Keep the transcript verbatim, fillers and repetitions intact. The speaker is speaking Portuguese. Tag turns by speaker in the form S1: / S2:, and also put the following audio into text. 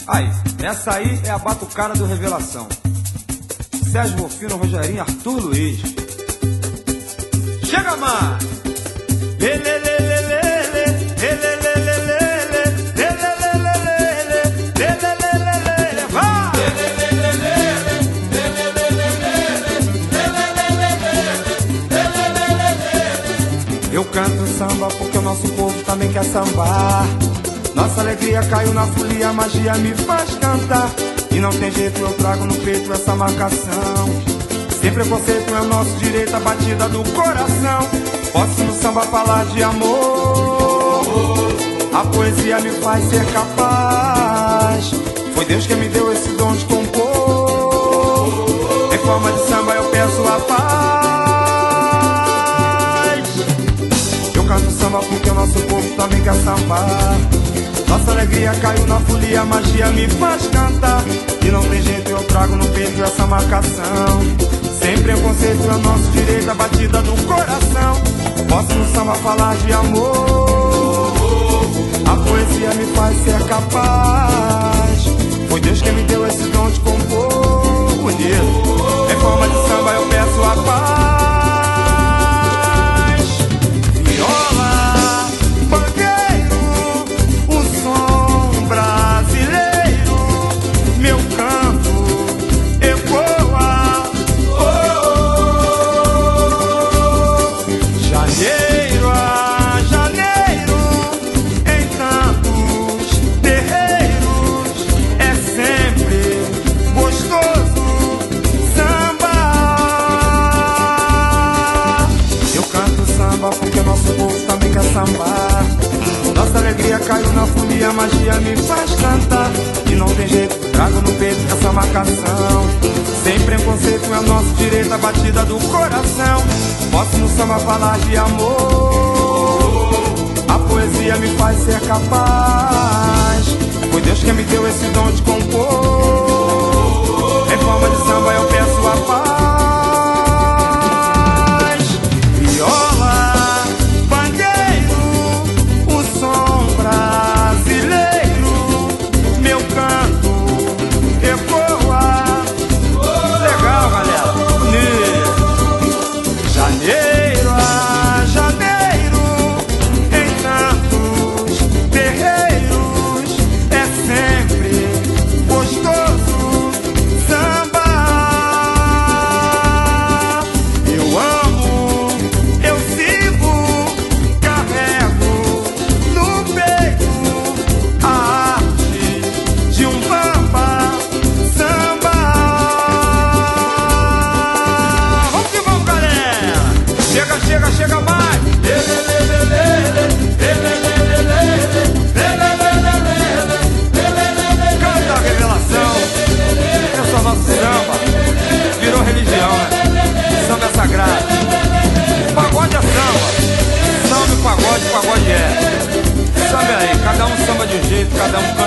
S1: Aí, essa aí é a batucada do Revelação. Sérgio Rufino, Rogerinho, Arthur Luiz. Chega mais! Eu canto samba porque o nosso povo também quer sambar. Nossa alegria caiu na folia, a magia me faz cantar. E não tem jeito, eu trago no peito essa marcação. Sem preconceito é o nosso direito, a batida do coração. Posso no samba falar de amor, a poesia me faz ser capaz. Foi Deus que me deu esse dom de compor. Em forma de samba eu peço a paz. Eu canto samba porque o nosso povo também quer sambar. Nossa alegria caiu na folia, a magia me faz cantar. E não tem jeito, eu trago no peito essa marcação. Sem preconceito é o nosso direito, a batida do coração. Posso no samba falar de amor, a poesia me faz ser capaz. Foi Deus que me deu esse dom de compor. Bonito, em forma de samba eu peço a paz. Viola, banqueiro, o som brasileiro, meu canto ecoa. Oh, janeiro a janeiro, em tantos terreiros, é sempre gostoso sambar. Eu canto samba porque o nosso povo também quer sambar. Nossa alegria caiu na folia, a magia me faz cantar. E não tem jeito, trago no peito essa marcação. Sem preconceito é o nosso direito, a batida do coração. Posso no samba falar de amor, a poesia me faz ser capaz. Foi Deus que me deu esse dom de compor. Em forma de samba eu peço a paz. Viola, pandeiro, o som brasileiro, meu canto ecoa. Legal, galera, bonito. Janeiro a janeiro, em tantos terreiros, é sempre gostoso sambar. Eu amo, eu sigo, carrego no peito a arte de um bamba samba. Vamos que vamos, galera! Chega, chega, chega mais! Canta a Revelação. Esse é o nosso samba. Virou religião, né? Samba é sagrado. Pagode é samba. Samba e pagode, pagode é. Samba é aí, cada um samba de um jeito, cada um